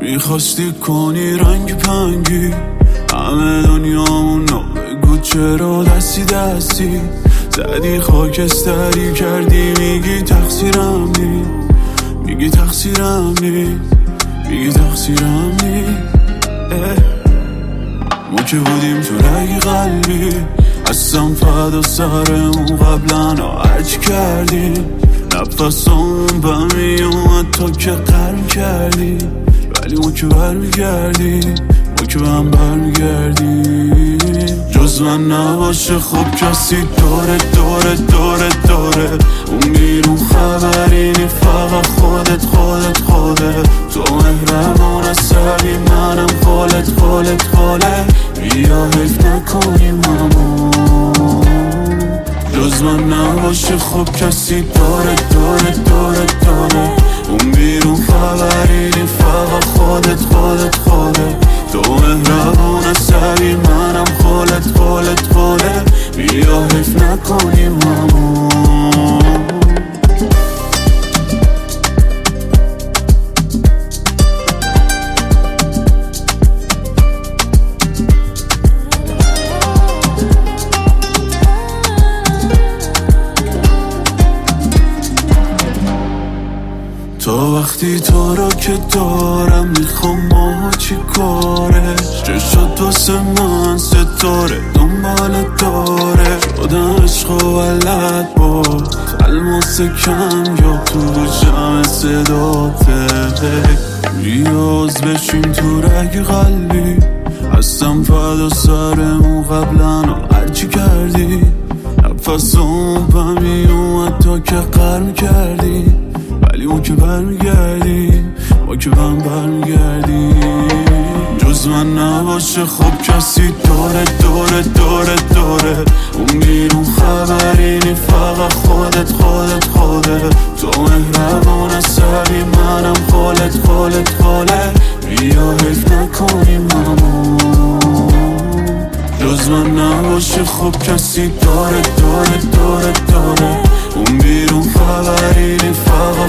میخواستی کنی رنگ پنگی همه دنیامونو، بگو چرا دستی دستی زدی خاکستری کردی. میگی تقصیرم نی، میگی تقصیرم نی، میگی تقصیرم نی. ما که بودیم تو رگ قلبی، هستم فدا سرمون قبلا هرچی کردیم. نفسامون بمی اومد تا که قرم کردی، ولی ما که برمیگردیم، ما که به هم برمیگردیم. جز من نباشه خب کسی داره داره داره داره. اون بیرون خبری نی، فقط خودت خودت خودت. تو مهربان عصبی، منم خالت خالت خالت. بیا حیف نکنیم همون. جز من نباشه خب کسی داره داره داره داره. اون بیرون خبری نی، فقط خودت خودت خودت. تو مهربان عصبی، منم خالت خالت خالت. بیا حیف نکنیم همون. تا وقتی تو را که دارم میخوام ما چی کاره. چه شد واسه من ستاره دنبال داره. شدم عشق و ولد با الماس کم یا تو جمع صداته. ریاض بشین تو رگ قلبی، هستم فدا سرمون قبلا هرچی کردی. نفسم بمی اومد تا که قرم کردی، ولی ما که برمیگردیم، ما که به هم برمیگردیم. جز من نباشه خب کسی داره داره داره داره. اون بیرون خبری نی، فقط خودت خودت خودت. تو مهربان عصبی، منم خالت خالت خالت. بیا حیف نکنیم همون. جز من نباشه خب کسی داره داره داره داره. اون بیرون خبری نی، فقط